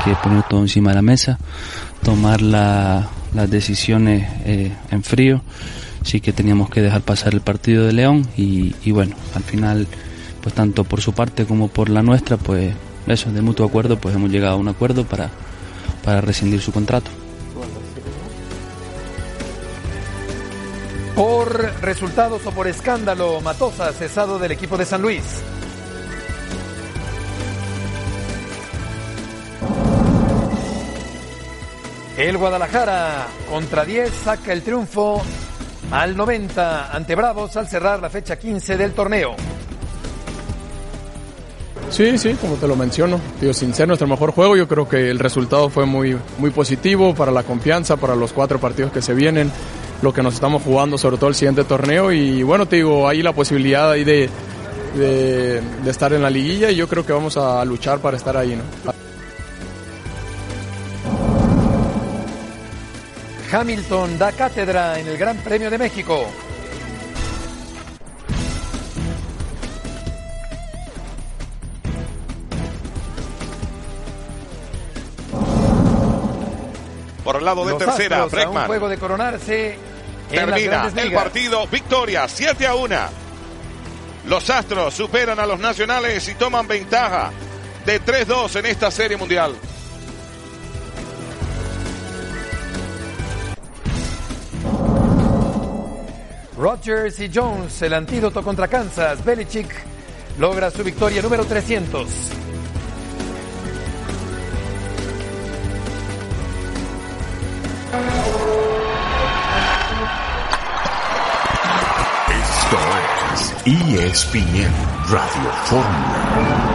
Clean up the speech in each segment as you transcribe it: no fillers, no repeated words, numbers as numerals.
que poner todo encima de la mesa, tomar las decisiones en frío. Sí que teníamos que dejar pasar el partido de León y bueno, al final, pues tanto por su parte como por la nuestra, pues eso, de mutuo acuerdo, pues hemos llegado a un acuerdo para rescindir su contrato. Por resultados o por escándalo, Matosas cesado del equipo de San Luis. El Guadalajara contra 10 saca el triunfo al 90 ante Bravos al cerrar la fecha 15 del torneo. Sí, como te lo menciono, sin ser nuestro mejor juego, yo creo que el resultado fue muy positivo para la confianza, para los 4 partidos que se vienen, lo que nos estamos jugando, sobre todo el siguiente torneo, y bueno, hay la posibilidad ahí de estar en la liguilla, y yo creo que vamos a luchar para estar ahí, ¿no? Hamilton da cátedra en el Gran Premio de México. Por el lado de Los tercera, Astros, a un Bregman. juego de coronarse en las Termina Grandes el Ligas. partido, victoria 7-1. Los Astros superan a los Nacionales y toman ventaja de 3-2 en esta Serie Mundial. Rodgers y Jones, el antídoto contra Kansas. Belichick logra su victoria número 300. Esto es ESPN Radio Fórmula.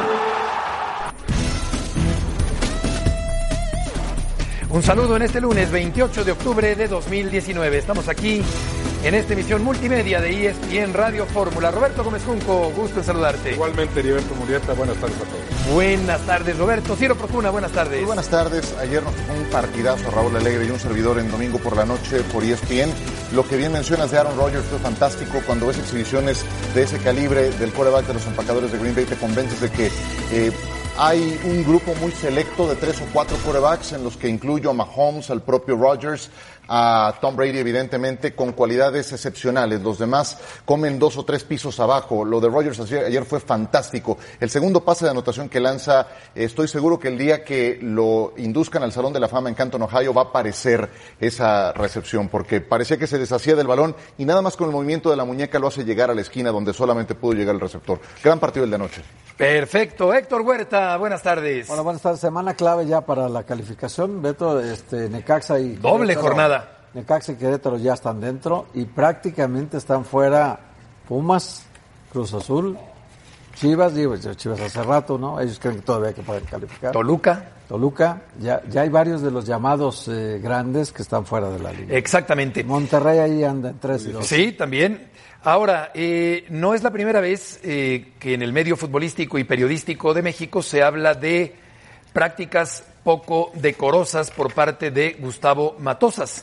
Un saludo en este lunes 28 de octubre de 2019. Estamos aquí en esta emisión multimedia de ESPN Radio Fórmula. Roberto Gómez Junco, gusto en saludarte. Igualmente, Heriberto Murrieta, buenas tardes a todos. Buenas tardes, Roberto. Ciro Procuna, buenas tardes. Muy buenas tardes. Ayer nos tocó un partidazo, Raúl Alegre y un servidor en domingo por la noche por ESPN. Lo que bien mencionas de Aaron Rodgers fue fantástico. Cuando ves exhibiciones de ese calibre del quarterback de los empacadores de Green Bay, te convences de que hay un grupo muy selecto de 3 o 4 quarterbacks en los que incluyo a Mahomes, al propio Rodgers, a Tom Brady, evidentemente, con cualidades excepcionales. Los demás comen 2 o 3 pisos abajo. Lo de Rodgers ayer fue fantástico. El segundo pase de anotación que lanza, estoy seguro que el día que lo induzcan al Salón de la Fama en Canton, Ohio, va a aparecer esa recepción, porque parecía que se deshacía del balón y nada más con el movimiento de la muñeca lo hace llegar a la esquina donde solamente pudo llegar el receptor. Gran partido el de anoche. Perfecto. Héctor Huerta, buenas tardes. Bueno, buenas tardes. Semana clave ya para la calificación. Beto, Necaxa y doble Querétaro, jornada. Necaxa y Querétaro ya están dentro y prácticamente están fuera Pumas, Cruz Azul, Chivas hace rato, ¿no? Ellos creen que todavía hay que poder calificar. Toluca, ya hay varios de los llamados grandes que están fuera de la liga. Exactamente. Monterrey ahí anda en 3-2. Sí, también. Ahora, no es la primera vez que en el medio futbolístico y periodístico de México se habla de prácticas poco decorosas por parte de Gustavo Matosas.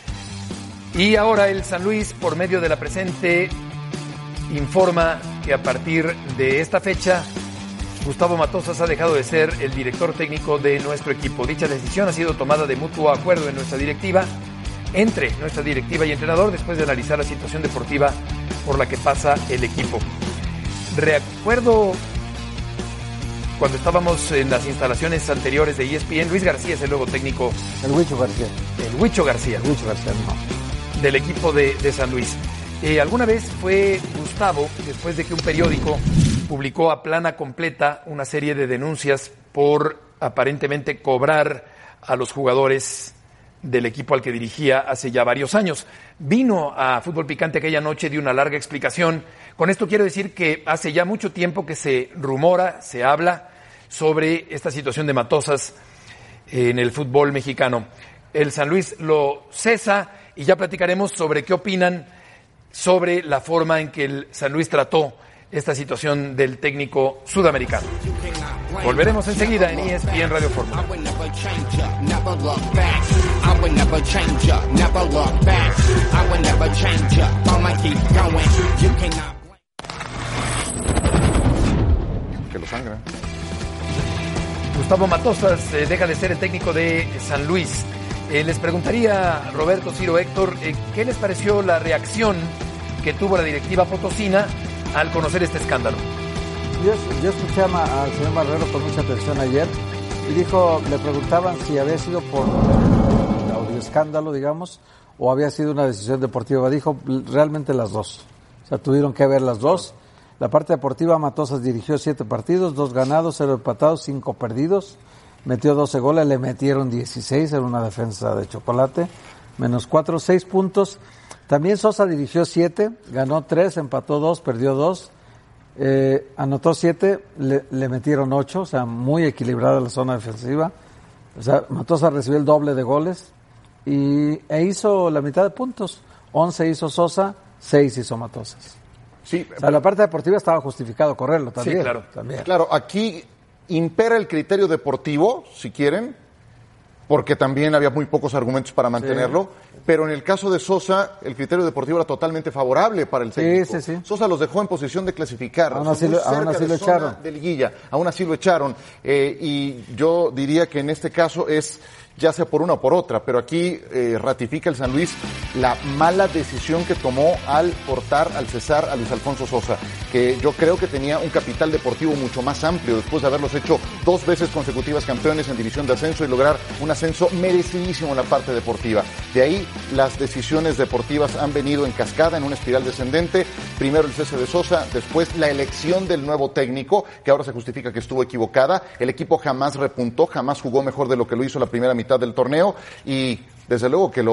Y ahora el San Luis, por medio de la presente, informa que a partir de esta fecha, Gustavo Matosas ha dejado de ser el director técnico de nuestro equipo. Dicha decisión ha sido tomada de mutuo acuerdo en nuestra directiva, entre nuestra directiva y entrenador, después de analizar la situación deportiva por la que pasa el equipo. Recuerdo cuando estábamos en las instalaciones anteriores de ESPN, Luis García es el nuevo técnico. El Huicho García. El Huicho García. No. Del equipo de San Luis. Alguna vez fue Gustavo, después de que un periódico publicó a plana completa una serie de denuncias por aparentemente cobrar a los jugadores del equipo al que dirigía hace ya varios años. Vino a Fútbol Picante aquella noche, dio una larga explicación. Con esto quiero decir que hace ya mucho tiempo que se rumora, se habla sobre esta situación de Matosas en el fútbol mexicano. El San Luis lo cesa y ya platicaremos sobre qué opinan sobre la forma en que el San Luis trató esta situación del técnico sudamericano. Volveremos enseguida en ESPN Radio Fórmula. Que lo sangran. Gustavo Matosas deja de ser el técnico de San Luis. Les preguntaría, Roberto, Ciro, Héctor, ¿qué les pareció la reacción que tuvo la directiva potosina al conocer este escándalo? Yo escuché al señor Marrero con mucha atención ayer y dijo, le preguntaban si había sido por el audioescándalo, digamos, o había sido una decisión deportiva. Dijo realmente las dos. O sea, tuvieron que ver las dos. La parte deportiva, Matosas dirigió 7 partidos, 2 ganados, 0 empatados, 5 perdidos. Metió 12 goles, le metieron 16 en una defensa de chocolate. -4, 6 puntos. También Sosa dirigió 7, ganó 3, empató 2, perdió 2. Anotó 7, le metieron 8, o sea, muy equilibrada la zona defensiva. O sea, Matosas recibió el doble de goles e hizo la mitad de puntos. 11 hizo Sosa, 6 hizo Matosas. Sí, o sea, la parte deportiva estaba justificado correrlo también. Sí, claro. También. Claro, aquí impera el criterio deportivo, si quieren, porque también había muy pocos argumentos para mantenerlo, pero en el caso de Sosa, el criterio deportivo era totalmente favorable para el técnico. Sí. Sosa los dejó en posición de clasificar. Aún así lo echaron. De liguilla, aún así lo echaron. Y yo diría que en este caso es ya sea por una o por otra, pero aquí ratifica el San Luis la mala decisión que tomó al cesar a Luis Alfonso Sosa, que yo creo que tenía un capital deportivo mucho más amplio después de haberlos hecho 2 veces consecutivas campeones en división de ascenso y lograr un ascenso merecidísimo en la parte deportiva. De ahí las decisiones deportivas han venido en cascada, en una espiral descendente. Primero el cese de Sosa, después la elección del nuevo técnico, que ahora se justifica que estuvo equivocada. El equipo jamás repuntó, jamás jugó mejor de lo que lo hizo la primera mitad del torneo y desde luego que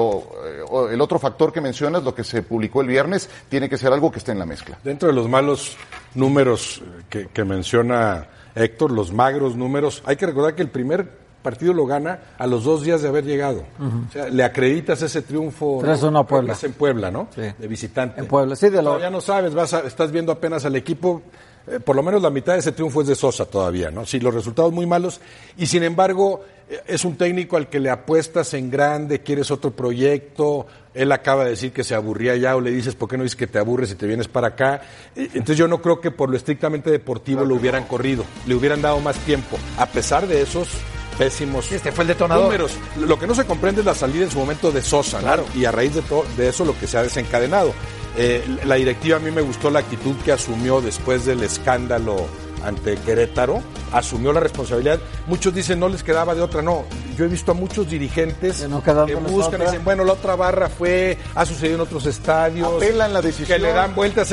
el otro factor que mencionas, lo que se publicó el viernes, tiene que ser algo que esté en la mezcla. Dentro de los malos números que menciona Héctor, los magros números, hay que recordar que el primer partido lo gana a los 2 días de haber llegado. O sea, le acreditas ese triunfo. 3-1 a Puebla. Es en Puebla, ¿no? Sí. De visitante. En Puebla, sí. Todavía no sabes, estás viendo apenas al equipo. Por lo menos la mitad de ese triunfo es de Sosa todavía, ¿no? Sí, los resultados muy malos. Y sin embargo, es un técnico al que le apuestas en grande, quieres otro proyecto. Él acaba de decir que se aburría ya, o le dices, ¿por qué no dices que te aburres y te vienes para acá? Entonces yo no creo que por lo estrictamente deportivo lo hubieran corrido, le hubieran dado más tiempo, a pesar de esos pésimos fue el detonador. Números. Lo que no se comprende es la salida en su momento de Sosa, claro. ¿No? Y a raíz de eso lo que se ha desencadenado. La directiva, a mí me gustó la actitud que asumió después del escándalo ante Querétaro, asumió la responsabilidad. Muchos dicen no les quedaba de otra, no. Yo he visto a muchos dirigentes que buscan y dicen, bueno, la otra barra ha sucedido en otros estadios. Apelan la decisión. Que le dan vueltas.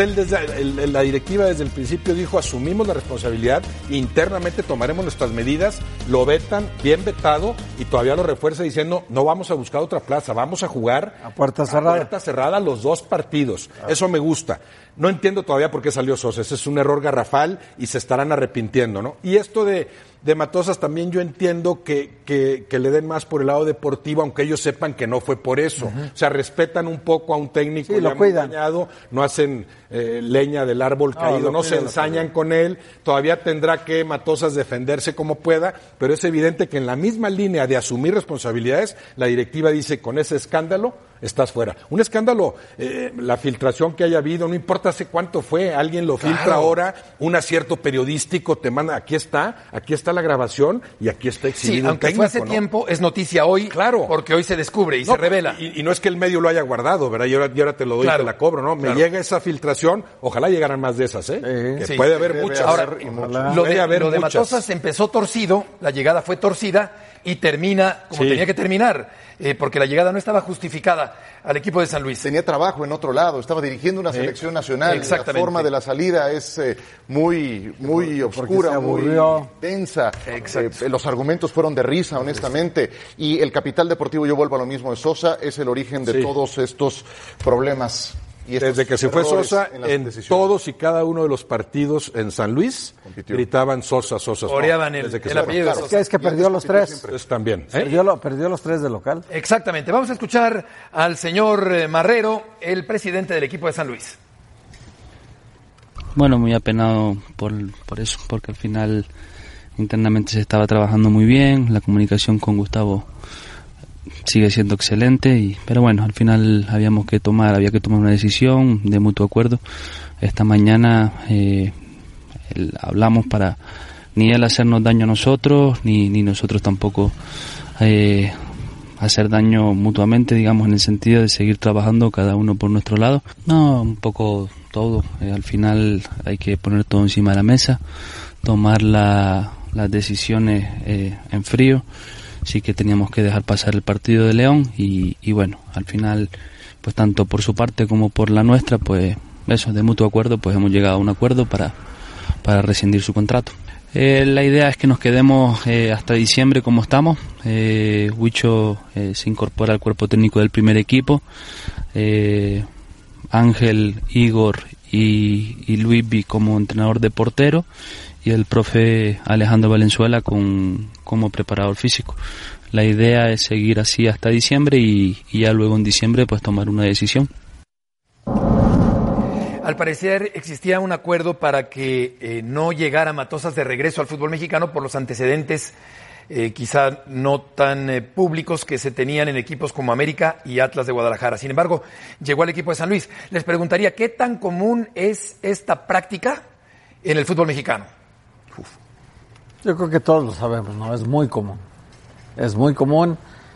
La directiva desde el principio dijo, asumimos la responsabilidad, internamente tomaremos nuestras medidas, lo vetan, bien vetado, y todavía lo refuerza diciendo, no vamos a buscar otra plaza, vamos a jugar a puerta cerrada los 2 partidos. Eso me gusta. No entiendo todavía por qué salió Sosa. Ese es un error garrafal y se estarán arrepintiendo, ¿no? Y esto de Matosas también yo entiendo que le den más por el lado deportivo, aunque ellos sepan que no fue por eso. O sea, respetan un poco a un técnico ya muy dañado, no hacen leña del árbol caído, no se ensañan con él. Todavía tendrá que Matosas defenderse como pueda, pero es evidente que en la misma línea de asumir responsabilidades, la directiva dice, con ese escándalo estás fuera. Un escándalo, la filtración que haya habido, no importa hace cuánto fue, alguien lo filtra ahora, un acierto periodístico te manda, aquí está la grabación y aquí está exhibido. Sí, aunque técnico, fue hace tiempo, es noticia hoy, claro, porque hoy se descubre y se revela. Y no es que el medio lo haya guardado, ¿verdad? Y ahora te lo doy y te la cobro, ¿no? Me llega esa filtración, ojalá llegaran más de esas, que puede haber muchas. Ahora, lo de Matosas empezó torcido, la llegada fue torcida y termina como tenía que terminar. Porque la llegada no estaba justificada al equipo de San Luis. Tenía trabajo en otro lado, estaba dirigiendo una selección nacional. La forma de la salida es muy oscura, muy tensa. Los argumentos fueron de risa, honestamente. Y el capital deportivo, yo vuelvo a lo mismo de Sosa, es el origen de todos estos problemas. Y desde que se fue Sosa, en todos y cada uno de los partidos en San Luis, gritaban Sosa. Oreaban el apellido de Sosa. Es que perdió los 3. Entonces, también. Perdió los 3 de local. Exactamente. Vamos a escuchar al señor Marrero, el presidente del equipo de San Luis. Bueno, muy apenado por eso, porque al final internamente se estaba trabajando muy bien, la comunicación con Gustavo sigue siendo excelente, pero bueno, al final había que tomar una decisión de mutuo acuerdo. Esta mañana hablamos para ni él hacernos daño a nosotros, ni nosotros tampoco hacer daño mutuamente, digamos, en el sentido de seguir trabajando cada uno por nuestro lado. No, un poco todo. Al final hay que poner todo encima de la mesa, tomar las decisiones en frío. Sí que teníamos que dejar pasar el partido de León y bueno, al final, pues tanto por su parte como por la nuestra, pues eso, de mutuo acuerdo, pues hemos llegado a un acuerdo para rescindir su contrato. La idea es que nos quedemos hasta diciembre como estamos. Huicho se incorpora al cuerpo técnico del primer equipo. Ángel, Igor y Luisby como entrenador de portero, y el profe Alejandro Valenzuela como preparador físico. La idea es seguir así hasta diciembre y ya luego en diciembre pues tomar una decisión. Al parecer existía un acuerdo para que no llegara Matosas de regreso al fútbol mexicano por los antecedentes quizá no tan públicos que se tenían en equipos como América y Atlas de Guadalajara. Sin embargo, llegó al equipo de San Luis. Les preguntaría, ¿qué tan común es esta práctica en el fútbol mexicano? Yo creo que todos lo sabemos, ¿no? Es muy común. Es muy común.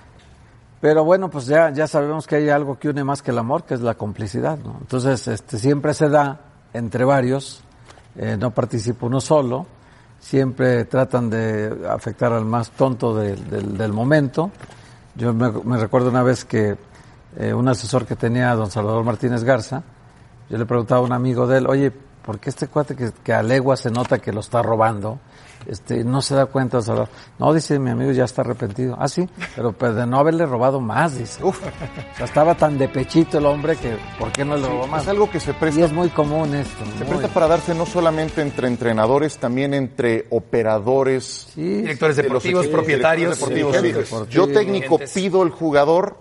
Pero bueno, pues ya sabemos que hay algo que une más que el amor, que es la complicidad, ¿no? Entonces, siempre se da entre varios, no participa uno solo, siempre tratan de afectar al más tonto del momento. Yo me recuerdo una vez que un asesor que tenía don Salvador Martínez Garza, yo le preguntaba a un amigo de él, oye, ¿por qué este cuate que a legua se nota que lo está robando? No se da cuenta, Salvador. No, dice, mi amigo ya está arrepentido. Ah, sí, pero pues de no haberle robado más, dice. Uf. O sea, estaba tan de pechito el hombre que ¿por qué no le robó más? Es algo que se presta. Y es muy común esto. Se presta para darse no solamente entre entrenadores, también entre operadores. Sí, directores deportivos, propietarios. Deportivos. Yo técnico pido el jugador,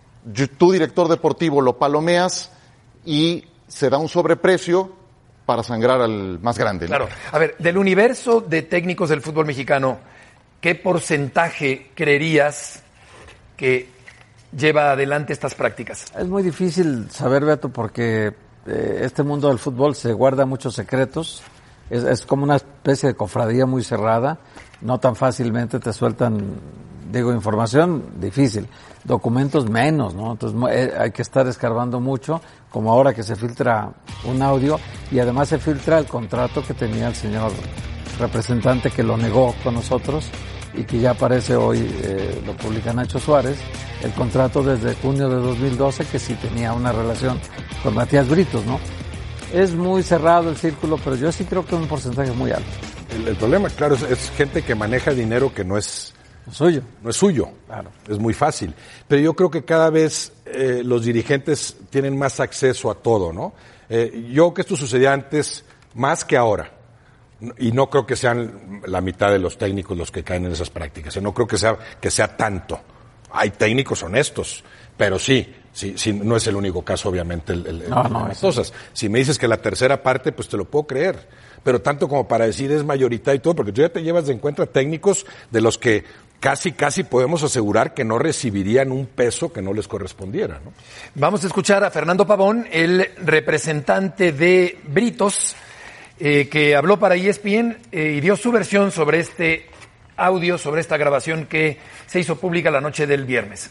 tú director deportivo lo palomeas y se da un sobreprecio para sangrar al más grande, ¿no? Claro. A ver, del universo de técnicos del fútbol mexicano, ¿qué porcentaje creerías que lleva adelante estas prácticas? Es muy difícil saber, Beto, porque este mundo del fútbol se guarda muchos secretos. Es como una especie de cofradía muy cerrada. No tan fácilmente te sueltan, información difícil. Documentos menos, ¿no? Entonces hay que estar escarbando mucho, como ahora que se filtra un audio y además se filtra el contrato que tenía el señor representante que lo negó con nosotros y que ya aparece hoy, lo publica Nacho Suárez, el contrato desde junio de 2012 que sí tenía una relación con Matías Britos, ¿no? Es muy cerrado el círculo, pero yo sí creo que es un porcentaje muy alto. El problema, claro, es gente que maneja dinero que no es suyo. No es suyo, claro. Es muy fácil. Pero yo creo que cada vez los dirigentes tienen más acceso a todo, ¿no? Yo creo que esto sucedía antes más que ahora. Y no creo que sean la mitad de los técnicos los que caen en esas prácticas. No creo que sea tanto. Hay técnicos honestos, pero sí, no es el único caso, obviamente, las cosas. Si me dices que la tercera parte, pues te lo puedo creer. Pero tanto como para decir es mayoritario y todo, porque tú ya te llevas de encuentro a técnicos de los que casi podemos asegurar que no recibirían un peso que no les correspondiera, ¿no? Vamos a escuchar a Fernando Pavón, el representante de Britos, que habló para ESPN y dio su versión sobre este audio, sobre esta grabación que se hizo pública la noche del viernes.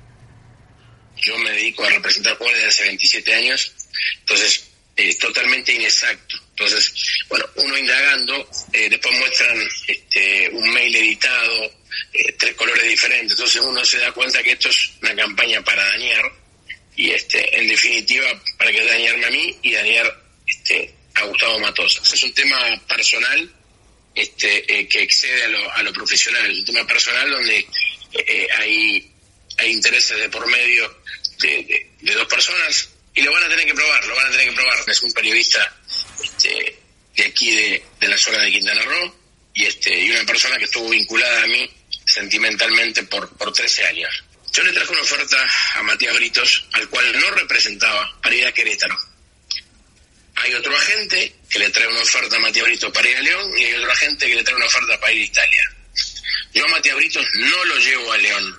Yo me dedico a representar jugadores desde hace 27 años, entonces es totalmente inexacto. Entonces, bueno, uno indagando, después muestran un mail editado, 3 colores diferentes, entonces uno se da cuenta que esto es una campaña para dañar, y en definitiva, para que dañarme a mí y dañar a Gustavo Matosas. Es un tema personal que excede a lo profesional, un tema personal donde hay intereses de por medio de dos personas, y lo van a tener que probar. Es un periodista de aquí de la zona de Quintana Roo y una persona que estuvo vinculada a mí sentimentalmente por 13 años. Yo le traje una oferta a Matías Britos, al cual no representaba, para ir a Querétaro. Hay otro agente que le trae una oferta a Matías Britos para ir a León, y hay otro agente que le trae una oferta para ir a Italia. Yo a Matías Britos no lo llevo a León,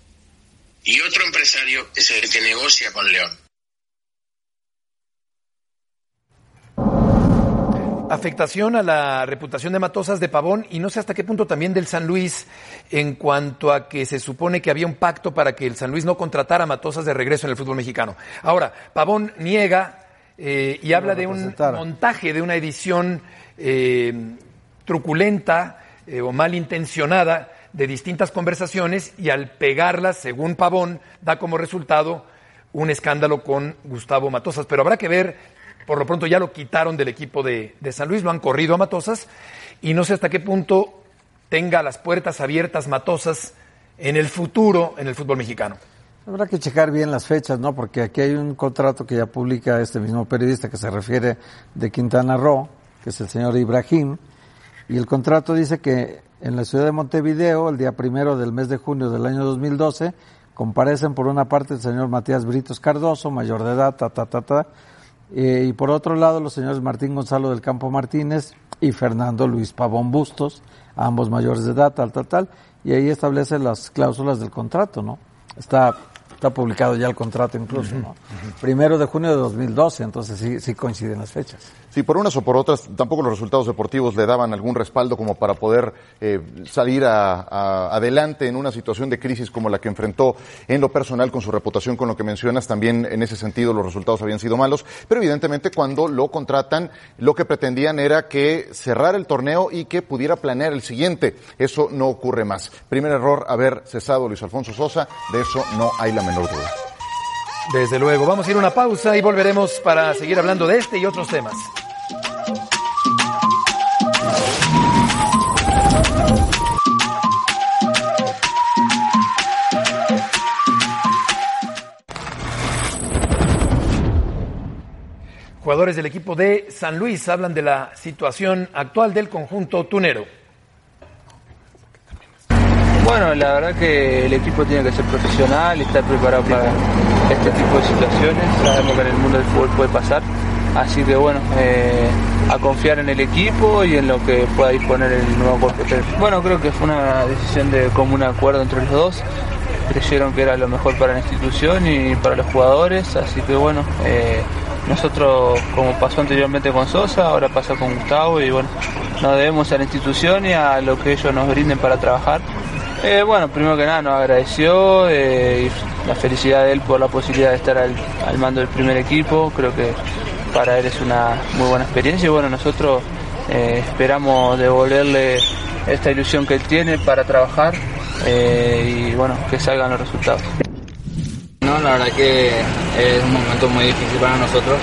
y otro empresario es el que negocia con León. afectación a la reputación de Matosas, de Pavón, y no sé hasta qué punto también del San Luis, en cuanto a que se supone que había un pacto para que el San Luis no contratara a Matosas de regreso en el fútbol mexicano. Ahora, Pavón niega y habla de un montaje, de una edición truculenta o malintencionada de distintas conversaciones, y al pegarlas, según Pavón, da como resultado un escándalo con Gustavo Matosas. Pero habrá que ver, por lo pronto ya lo quitaron del equipo de San Luis, lo han corrido a Matosas, y no sé hasta qué punto tenga las puertas abiertas Matosas en el futuro en el fútbol mexicano. Habrá que checar bien las fechas, ¿no? Porque aquí hay un contrato que ya publica este mismo periodista que se refiere de Quintana Roo, que es el señor Ibrahim, y el contrato dice que en la ciudad de Montevideo, el día 1 del mes de junio del año 2012, comparecen por una parte el señor Matías Britos Cardoso, mayor de edad, y por otro lado los señores Martín Gonzalo del Campo Martínez y Fernando Luis Pavón Bustos, ambos mayores de edad, y ahí establece las cláusulas del contrato, ¿no? Está publicado ya el contrato incluso, ¿no? 1 de junio de 2012, entonces sí coinciden las fechas. Sí, por unas o por otras, tampoco los resultados deportivos le daban algún respaldo como para poder salir adelante en una situación de crisis como la que enfrentó en lo personal con su reputación, con lo que mencionas. También en ese sentido los resultados habían sido malos, pero evidentemente cuando lo contratan, lo que pretendían era que cerrara el torneo y que pudiera planear el siguiente. Eso no ocurre más. Primer error, haber cesado a Luis Alfonso Sosa, de eso no hay la menor duda. Desde luego. Vamos a ir a una pausa y volveremos para seguir hablando de este y otros temas. Jugadores del equipo de San Luis hablan de la situación actual del conjunto tunero. Bueno, la verdad que el equipo tiene que ser profesional y estar preparado para este tipo de situaciones. Sabemos que en el mundo del fútbol puede pasar, así que bueno, a confiar en el equipo y en lo que pueda disponer el nuevo cuerpo técnico. Bueno, creo que fue una decisión de común acuerdo entre los dos. Creyeron que era lo mejor para la institución y para los jugadores, así que bueno, nosotros, como pasó anteriormente con Sosa, ahora pasa con Gustavo, y bueno, nos debemos a la institución y a lo que ellos nos brinden para trabajar. Bueno, primero que nada nos agradeció y la felicidad de él por la posibilidad de estar al mando del primer equipo. Creo que para él es una muy buena experiencia y bueno, nosotros esperamos devolverle esta ilusión que él tiene para trabajar y bueno, que salgan los resultados. No, la verdad que es un momento muy difícil para nosotros.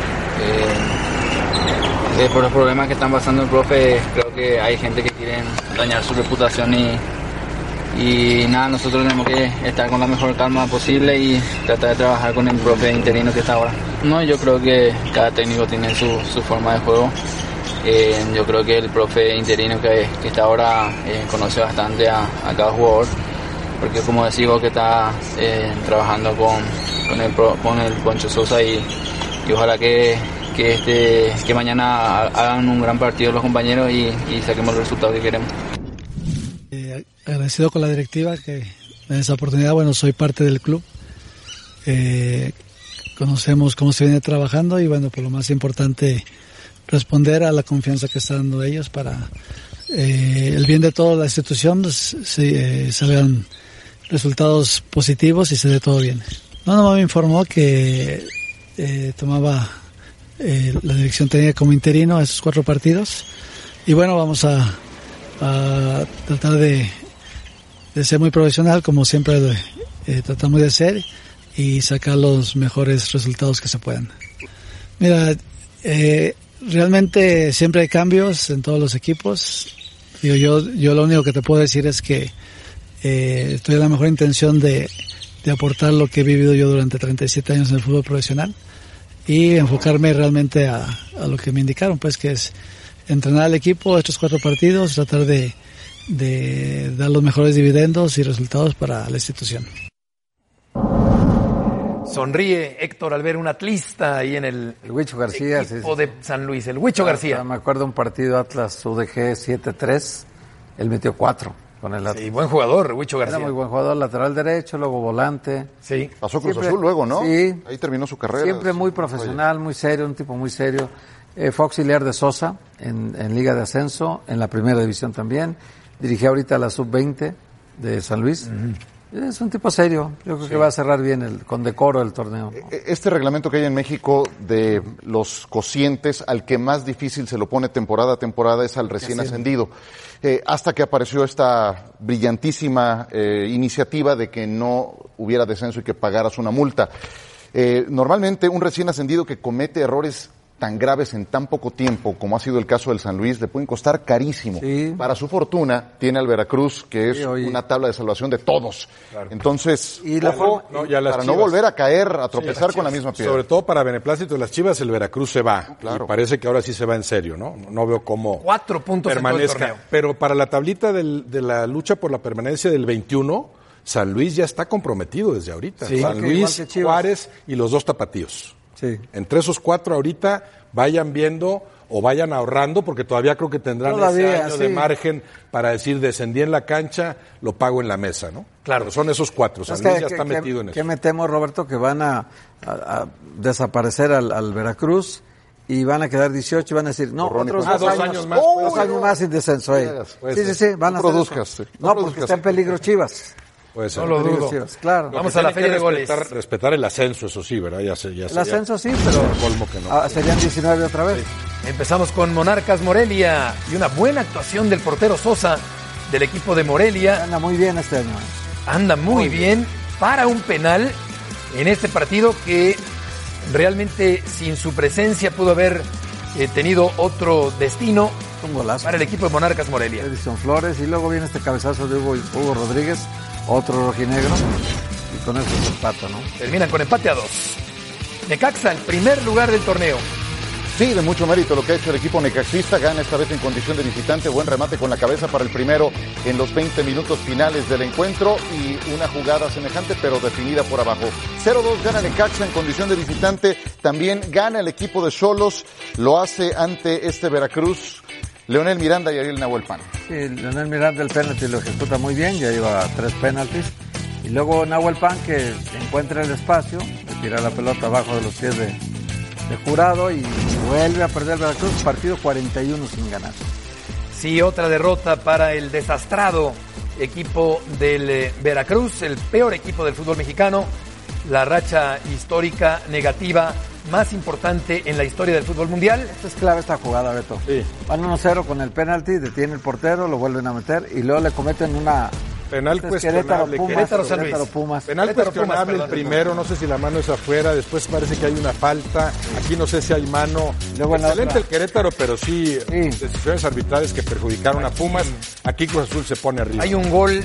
Por los problemas que están pasando el profe, creo que hay gente que quiere dañar su reputación y nada, nosotros tenemos que estar con la mejor calma posible y tratar de trabajar con el profe interino que está ahora. No, yo creo que cada técnico tiene su forma de juego. Yo creo que el profe interino que está ahora conoce bastante a cada jugador, porque como decimos que está trabajando con el Poncho Sosa y ojalá que mañana hagan un gran partido los compañeros y saquemos el resultado que queremos. Agradecido con la directiva que me da esa oportunidad. Bueno, soy parte del club, conocemos cómo se viene trabajando y bueno, por lo más importante, responder a la confianza que están dando ellos para el bien de toda la institución, salgan resultados positivos y se dé todo bien. No me informó que tomaba la dirección técnica como interino esos 4 partidos y bueno, vamos a tratar de ser muy profesional como siempre tratamos de ser y sacar los mejores resultados que se puedan. Mira, realmente siempre hay cambios en todos los equipos. Yo lo único que te puedo decir es que estoy en la mejor intención de aportar lo que he vivido yo durante 37 años en el fútbol profesional y enfocarme realmente a lo que me indicaron, pues que es entrenar al equipo estos 4 partidos, tratar de dar los mejores dividendos y resultados para la institución. Sonríe Héctor al ver un atlista ahí en el Huicho García, equipo de San Luis, el Huicho García. Me acuerdo un partido Atlas UDG 7-3, él metió 4 con el Atlas. Sí, buen jugador, Huicho García. Era muy buen jugador, lateral derecho, luego volante. Sí. Pasó Cruz Azul luego, ¿no? Sí. Ahí terminó su carrera. Siempre muy profesional, muy serio, un tipo muy serio. Fue auxiliar de Sosa en Liga de Ascenso, en la primera división también. Dirigía ahorita la sub-20 de San Luis. Es un tipo serio. Yo creo que va a cerrar bien con decoro el torneo. Este reglamento que hay en México de los cocientes, al que más difícil se lo pone temporada a temporada es al recién ascendido. Hasta que apareció esta brillantísima iniciativa de que no hubiera descenso y que pagaras una multa. Normalmente un recién ascendido que comete errores tan graves en tan poco tiempo, como ha sido el caso del San Luis, le pueden costar carísimo. Sí. Para su fortuna, tiene al Veracruz, que es una tabla de salvación de todos. Claro. Entonces, ojo, para no volver a caer, a tropezar con la misma piedra. Sobre todo para beneplácito de las Chivas, el Veracruz se va. Claro. Y parece que ahora sí se va en serio, ¿no? No veo cómo 4 puntos permanezca. En todo el torneo. Pero para la tablita de la lucha por la permanencia del 21, San Luis ya está comprometido desde ahorita. Sí, San Luis, Juárez y los 2 tapatíos. Sí. Entre esos 4 ahorita vayan viendo o vayan ahorrando, porque todavía creo que tendrán ese año de margen para decir, descendí en la cancha, lo pago en la mesa, ¿no? Claro. Pero son esos 4, San Luis ya está metido en eso. ¿Qué me temo, Roberto? Que van a desaparecer al Veracruz y van a quedar 18 y van a decir, no, otros 2 años más. 2 años más sin descenso. Sí, van a produzcas. No, porque está en peligro Chivas. Puede ser. No lo dudo. Claro. Vamos a la feria de goles. Respetar el ascenso, eso sí, ¿verdad? El ascenso sí, pero colmo que no. Serían 19 otra vez. Sí. Empezamos con Monarcas Morelia y una buena actuación del portero Sosa del equipo de Morelia. Anda muy bien este año. Anda muy bien para un penal en este partido que realmente sin su presencia pudo haber tenido otro destino. Un golazo para el equipo de Monarcas Morelia. Edison Flores y luego viene este cabezazo de Hugo Rodríguez. Otro rojinegro, y con eso se empata, ¿no? Terminan con empate a 2. Necaxa, el primer lugar del torneo. Sí, de mucho mérito lo que ha hecho el equipo necaxista, gana esta vez en condición de visitante, buen remate con la cabeza para el primero en los 20 minutos finales del encuentro y una jugada semejante pero definida por abajo. 0-2 gana Necaxa en condición de visitante, también gana el equipo de Xolos, lo hace ante este Veracruz. Leonel Miranda y Ariel Nahuel Pan. Sí, Leonel Miranda el penalti lo ejecuta muy bien, ya lleva 3 penaltis. Y luego Nahuel Pan que encuentra el espacio, de tirar la pelota abajo de los pies de Jurado y vuelve a perder Veracruz, partido 41 sin ganar. Sí, otra derrota para el desastrado equipo del Veracruz, el peor equipo del fútbol mexicano. La racha histórica negativa más importante en la historia del fútbol mundial. Esta es clave esta jugada, Beto. Sí. Van 1-0 con el penalti, detiene el portero, lo vuelven a meter y luego le cometen una... Penal cuestionable. Querétaro Pumas. Penal cuestionable el primero, no sé si la mano es afuera, después parece que hay una falta, aquí no sé si hay mano. Luego excelente el Querétaro, pero sí decisiones arbitrales que perjudicaron a Pumas. Aquí Cruz Azul se pone arriba. Hay un gol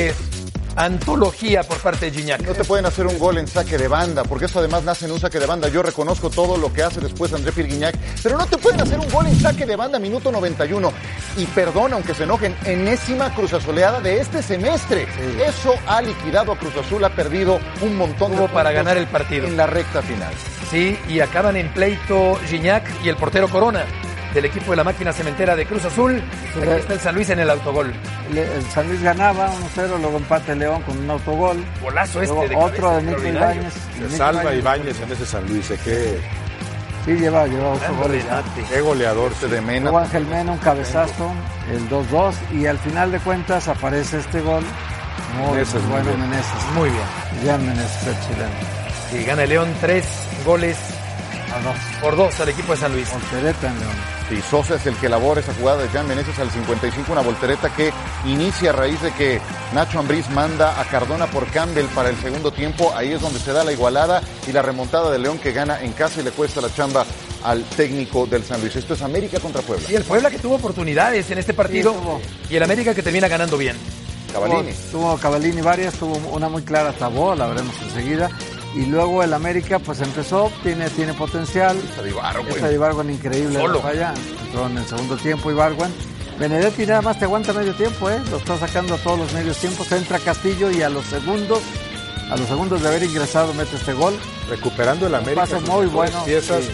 antología por parte de Gignac. No te pueden hacer un gol en saque de banda, porque eso además nace en un saque de banda. Yo reconozco todo lo que hace después André Pierre Gignac, pero no te pueden hacer un gol en saque de banda, minuto 91. Y perdón, aunque se enojen, enésima cruzazoleada de este semestre. Sí. Eso ha liquidado a Cruz Azul, ha perdido un montón de puntos para ganar el partido en la recta final. Sí, y acaban en pleito Gignac y el portero Corona del equipo de la máquina cementera de Cruz Azul. Aquí está el San Luis en el autogol. El San Luis ganaba 1-0, luego empate León con un autogol. Golazo luego de otro de Nico Ibáñez. Se salva Ibáñez en ese San Luis. Sí, lleva 8 goles. Qué goleador de Mena. Luego Ángel Mena, un cabezazo, el 2-2, y al final de cuentas aparece este gol. Meneses. Muy bien. Jan Meneses, el chileno. Y gana el León 3 goles por 2 al equipo de San Luis. Voltereta en León. Y Sosa es el que elabora esa jugada de Jan Meneses al 55, una voltereta que inicia a raíz de que Nacho Ambriz manda a Cardona por Campbell para el segundo tiempo. Ahí es donde se da la igualada y la remontada de León que gana en casa y le cuesta la chamba al técnico del San Luis. Esto es América contra Puebla. Y el Puebla que tuvo oportunidades en este partido y el América que termina ganando bien. Cavallini. Tuvo Cavallini varias, tuvo una muy clara Tabó, la veremos enseguida. Y luego el América pues empezó, tiene potencial. Esta Ibargüen increíble. Solo. Falla. Entró en el segundo tiempo Ibargüen. Benedetti nada más te aguanta medio tiempo, lo está sacando a todos los medios tiempos. Entra Castillo y a los segundos de haber ingresado mete este gol. Recuperando el América. Pase muy bueno. Piezas.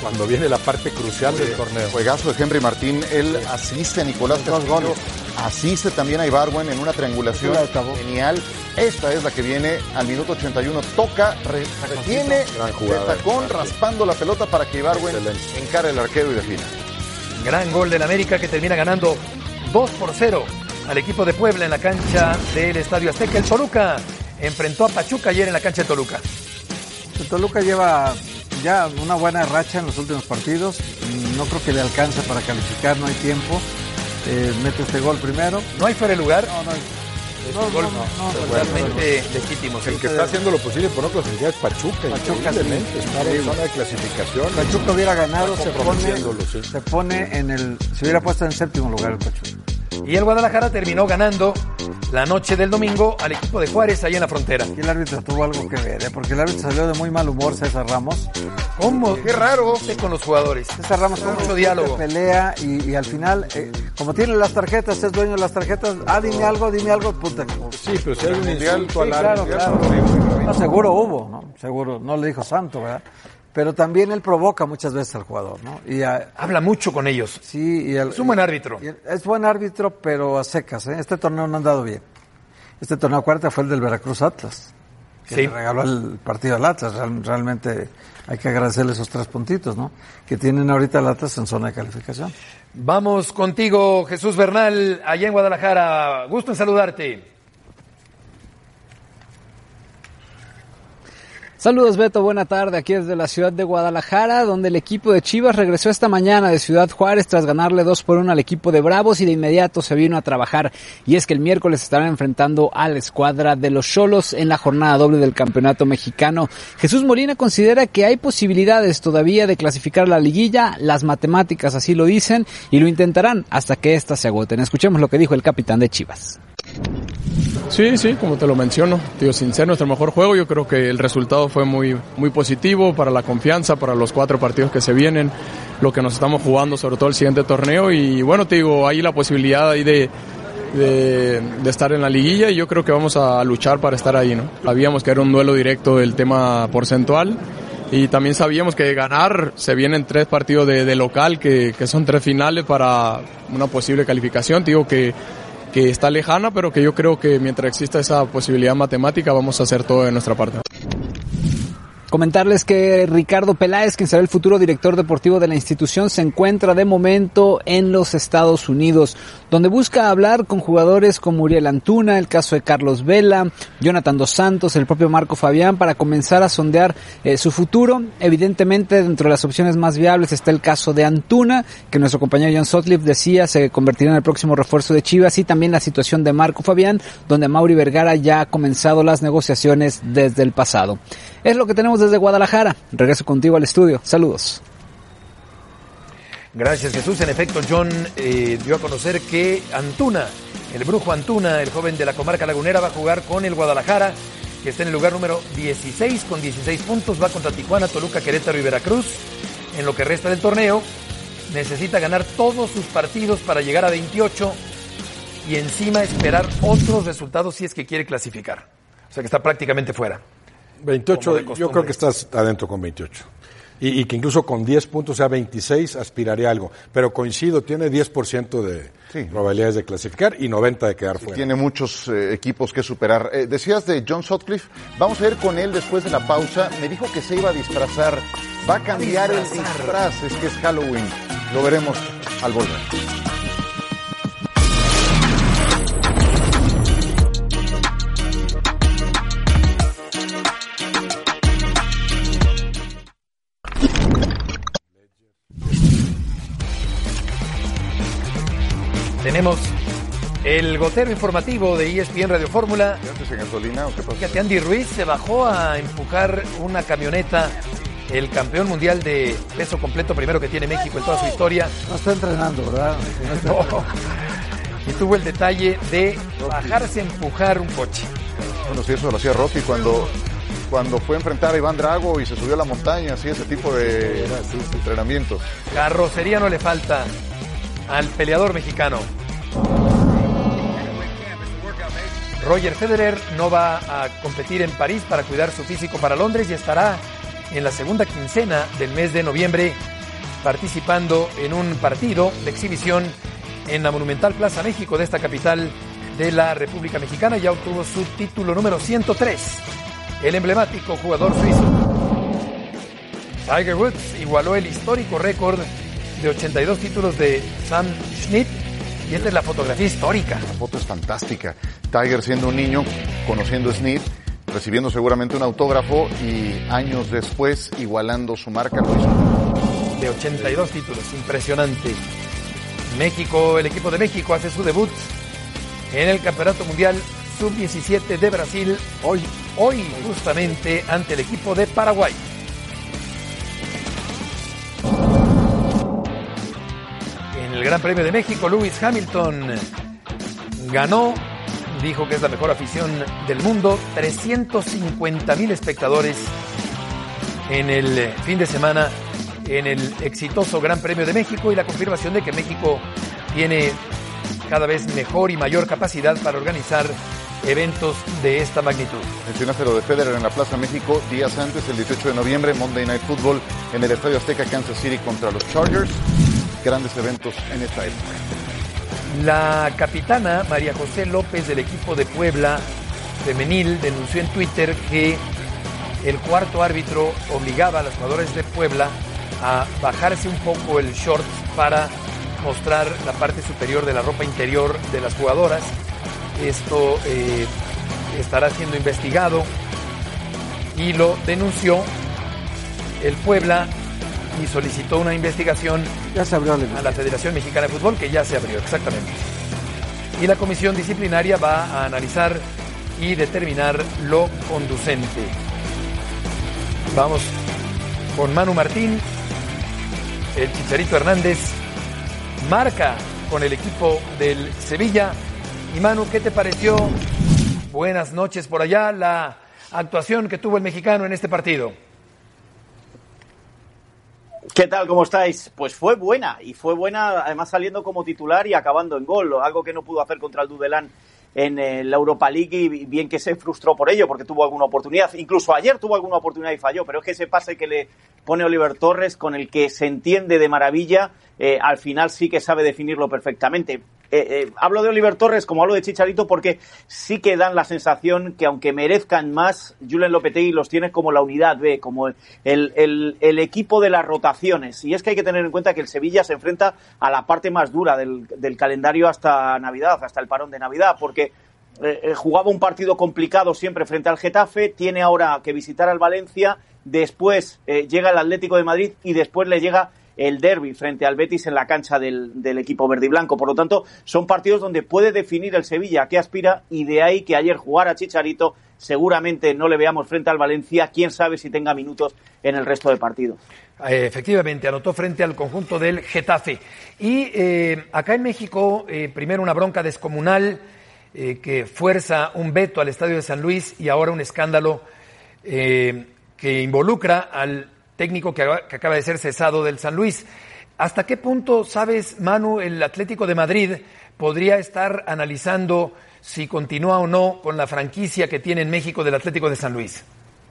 cuando viene la parte crucial del torneo. Juegazo de Henry Martín, él asiste a Nicolás Castillo, asiste también a Ibargüen en una triangulación genial. Esta es la que viene al minuto 81, toca, retiene de tacón, raspando la pelota para que Ibargüen encare el arquero y defina. Gran gol del América que termina ganando 2-0 al equipo de Puebla en la cancha del Estadio Azteca. El Toluca enfrentó a Pachuca ayer en la cancha de Toluca. El Toluca lleva ya una buena racha en los últimos partidos. No creo que le alcance para calificar, no hay tiempo. Mete este gol primero. ¿No hay fuera de lugar? No, totalmente legítimo. El que está haciendo lo posible por no clasificar es Pachuca. Increíblemente, está en zona de clasificación. Pachuca hubiera ganado, se pone en el... Se hubiera puesto en séptimo lugar el Pachuca. Y el Guadalajara terminó ganando la noche del domingo al equipo de Juárez ahí en la frontera. Y el árbitro tuvo algo que ver, porque el árbitro salió de muy mal humor, César Ramos. ¿Cómo? Qué raro con los jugadores. César Ramos con mucho diálogo. Pelea y al final, como tiene las tarjetas, es dueño de las tarjetas, dime algo, puta. Sí, pero si hay un insulto al árbitro. Claro. No, seguro hubo, ¿no? Seguro, no le dijo santo, ¿verdad? Pero también él provoca muchas veces al jugador, ¿no? Habla mucho con ellos. Sí. Es un buen árbitro. Es buen árbitro, pero a secas, ¿eh? Este torneo no ha andado bien. Este torneo, acuérdate, fue el del Veracruz Atlas. Que le regaló el partido al Atlas. Realmente hay que agradecerle esos 3 puntitos, ¿no? Que tienen ahorita el Atlas en zona de calificación. Vamos contigo, Jesús Bernal, allá en Guadalajara. Gusto en saludarte. Saludos, Beto, buena tarde, aquí desde la ciudad de Guadalajara, donde el equipo de Chivas regresó esta mañana de Ciudad Juárez tras ganarle 2-1 al equipo de Bravos y de inmediato se vino a trabajar. Y es que el miércoles estarán enfrentando a la escuadra de los Xolos en la jornada doble del campeonato mexicano. Jesús Molina considera que hay posibilidades todavía de clasificar la liguilla, las matemáticas así lo dicen y lo intentarán hasta que éstas se agoten. Escuchemos lo que dijo el capitán de Chivas. Sí, como te lo menciono, sin ser nuestro mejor juego, yo creo que el resultado fue muy positivo para la confianza, para los 4 partidos que se vienen, lo que nos estamos jugando, sobre todo el siguiente torneo, y bueno, hay la posibilidad ahí de estar en la liguilla y yo creo que vamos a luchar para estar ahí, ¿no? Sabíamos que era un duelo directo del tema porcentual y también sabíamos que ganar se vienen 3 partidos de local, que son 3 finales para una posible calificación, que está lejana, pero que yo creo que mientras exista esa posibilidad matemática vamos a hacer todo de nuestra parte. Comentarles que Ricardo Peláez, quien será el futuro director deportivo de la institución, se encuentra de momento en los Estados Unidos, donde busca hablar con jugadores como Uriel Antuna, el caso de Carlos Vela, Jonathan Dos Santos, el propio Marco Fabián, para comenzar a sondear su futuro. Evidentemente, dentro de las opciones más viables está el caso de Antuna, que nuestro compañero John Sutcliffe decía se convertirá en el próximo refuerzo de Chivas, y también la situación de Marco Fabián, donde Mauri Vergara ya ha comenzado las negociaciones desde el pasado. Es lo que tenemos desde Guadalajara. Regreso contigo al estudio. Saludos. Gracias, Jesús. En efecto, John dio a conocer que Antuna, el brujo Antuna, el joven de la comarca lagunera, va a jugar con el Guadalajara, que está en el lugar número 16 con 16 puntos. Va contra Tijuana, Toluca, Querétaro y Veracruz. En lo que resta del torneo, necesita ganar todos sus partidos para llegar a 28 y encima esperar otros resultados si es que quiere clasificar. O sea que está prácticamente fuera. 28, yo creo que estás adentro con 28. Y que incluso con 10 puntos, o sea, 26, aspiraría a algo. Pero coincido, tiene 10% de probabilidades de clasificar y 90 de quedar fuera. Tiene muchos equipos que superar. Decías de John Sutcliffe, vamos a ir con él después de la pausa. Me dijo que se iba a disfrazar, va a cambiar el disfraz, es que es Halloween. Lo veremos al volver. Tenemos el gotero informativo de ESPN Radio Fórmula. ¿En gasolina o qué pasa? Fíjate, Andy Ruiz se bajó a empujar una camioneta, el campeón mundial de peso completo, primero que tiene México en toda su historia. No está entrenando, ¿verdad? No. Y tuvo el detalle de bajarse a empujar un coche. Bueno, sí, eso lo hacía Rocky cuando fue a enfrentar a Iván Drago y se subió a la montaña, así, ese tipo de entrenamientos. Carrocería no le falta al peleador mexicano. Roger Federer no va a competir en París para cuidar su físico para Londres y estará en la segunda quincena del mes de noviembre, participando en un partido de exhibición en la Monumental Plaza México de esta capital de la República Mexicana. Ya obtuvo su título número 103, el emblemático jugador suizo. Tiger Woods igualó el histórico récord de 82 títulos de Sam Schmidt, y esta es la fotografía histórica. La foto es fantástica. Tiger siendo un niño, conociendo a Schmidt, recibiendo seguramente un autógrafo y años después igualando su marca. Lo hizo. De 82 títulos, impresionante. México, el equipo de México hace su debut en el Campeonato Mundial Sub-17 de Brasil hoy justamente ante el equipo de Paraguay. En el Gran Premio de México, Lewis Hamilton ganó, dijo que es la mejor afición del mundo, 350,000 espectadores en el fin de semana en el exitoso Gran Premio de México, y la confirmación de que México tiene cada vez mejor y mayor capacidad para organizar eventos de esta magnitud. Mencionaste lo de Federer en la Plaza México días antes, el 18 de noviembre, Monday Night Football en el Estadio Azteca, Kansas City contra los Chargers. Grandes eventos en esta época. La capitana María José López del equipo de Puebla femenil denunció en Twitter que el cuarto árbitro obligaba a los jugadores de Puebla a bajarse un poco el short para mostrar la parte superior de la ropa interior de las jugadoras. Esto estará siendo investigado y lo denunció el Puebla y solicitó una investigación a la Federación Mexicana de Fútbol, que ya se abrió, exactamente. Y la comisión disciplinaria va a analizar y determinar lo conducente. Vamos con Manu Martín. El Chicharito Hernández marca con el equipo del Sevilla. Y Manu, ¿qué te pareció? Buenas noches por allá, la actuación que tuvo el mexicano en este partido. ¿Qué tal? ¿Cómo estáis? Pues fue buena, y fue buena además saliendo como titular y acabando en gol, algo que no pudo hacer contra el Dudelange en la Europa League, y bien que se frustró por ello porque tuvo alguna oportunidad, incluso ayer tuvo alguna oportunidad y falló, pero es que ese pase que le pone Oliver Torres, con el que se entiende de maravilla, al final sí que sabe definirlo perfectamente. Hablo de Oliver Torres como hablo de Chicharito porque sí que dan la sensación que aunque merezcan más, Julen Lopetegui los tiene como la unidad B, como el equipo de las rotaciones, y es que hay que tener en cuenta que el Sevilla se enfrenta a la parte más dura del calendario hasta Navidad, hasta el parón de Navidad, porque jugaba un partido complicado siempre frente al Getafe, tiene ahora que visitar al Valencia, después llega el Atlético de Madrid y después le llega el derbi frente al Betis en la cancha del equipo verde y blanco. Por lo tanto, son partidos donde puede definir el Sevilla a qué aspira, y de ahí que ayer jugara Chicharito, seguramente no le veamos frente al Valencia, quién sabe si tenga minutos en el resto de partidos. Efectivamente, anotó frente al conjunto del Getafe. Y acá en México, primero una bronca descomunal que fuerza un veto al Estadio de San Luis, y ahora un escándalo que involucra al técnico que acaba de ser cesado del San Luis. ¿Hasta qué punto, sabes, Manu, el Atlético de Madrid podría estar analizando si continúa o no con la franquicia que tiene en México del Atlético de San Luis?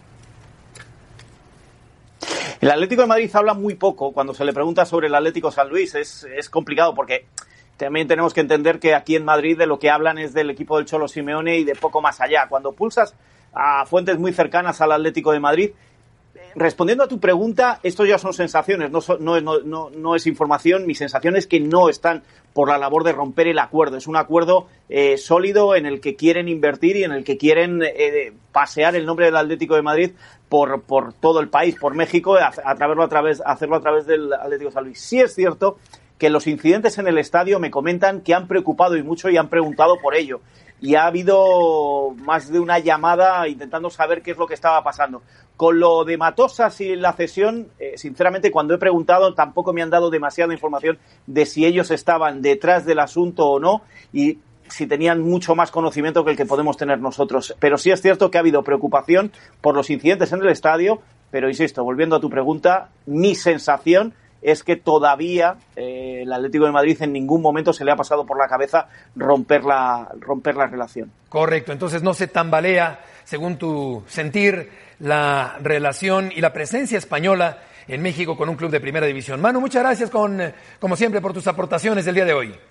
El Atlético de Madrid habla muy poco. Cuando se le pregunta sobre el Atlético San Luis es complicado, porque también tenemos que entender que aquí en Madrid de lo que hablan es del equipo del Cholo Simeone y de poco más allá. Cuando pulsas a fuentes muy cercanas al Atlético de Madrid, respondiendo a tu pregunta, esto ya son sensaciones, no es información. Mi sensación es que no están por la labor de romper el acuerdo. Es un acuerdo sólido en el que quieren invertir y en el que quieren pasear el nombre del Atlético de Madrid por todo el país, por México, hacerlo a través del Atlético de San Luis. Sí es cierto que los incidentes en el estadio me comentan que han preocupado y mucho, y han preguntado por ello. Y ha habido más de una llamada intentando saber qué es lo que estaba pasando. Con lo de Matosas y la cesión, sinceramente, cuando he preguntado, tampoco me han dado demasiada información de si ellos estaban detrás del asunto o no, y si tenían mucho más conocimiento que el que podemos tener nosotros. Pero sí es cierto que ha habido preocupación por los incidentes en el estadio, pero insisto, volviendo a tu pregunta, mi sensación es que todavía el Atlético de Madrid en ningún momento se le ha pasado por la cabeza romper la relación. Correcto, entonces no se tambalea, según tu sentir, la relación y la presencia española en México con un club de primera división. Manu, muchas gracias como siempre por tus aportaciones del día de hoy.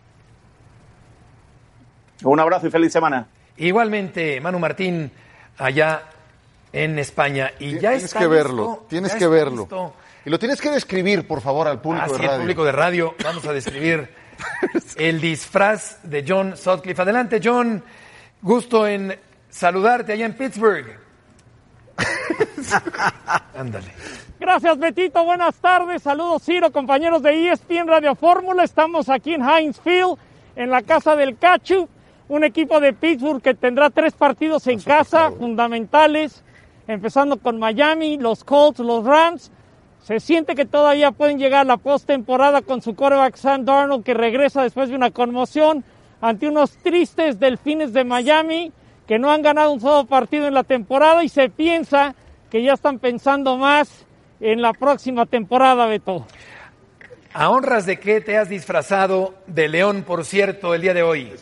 Un abrazo y feliz semana. Igualmente, Manu Martín, allá en España. Y ya tienes que verlo, tienes que verlo. Listo. Y lo tienes que describir, por favor, al público de radio. El público de radio, vamos a describir el disfraz de John Sutcliffe. Adelante, John. Gusto en saludarte allá en Pittsburgh. Ándale. Gracias, Betito. Buenas tardes. Saludos, Ciro, compañeros de ESPN Radio Fórmula. Estamos aquí en Heinz Field, en la casa del Cachu, un equipo de Pittsburgh que tendrá 3 partidos en casa fundamentales, empezando con Miami, los Colts, los Rams. Se siente que todavía pueden llegar a la postemporada con su quarterback Sam Darnold, que regresa después de una conmoción ante unos tristes Delfines de Miami que no han ganado un solo partido en la temporada, y se piensa que ya están pensando más en la próxima temporada, Beto. ¿A honras de qué te has disfrazado de león, por cierto, el día de hoy?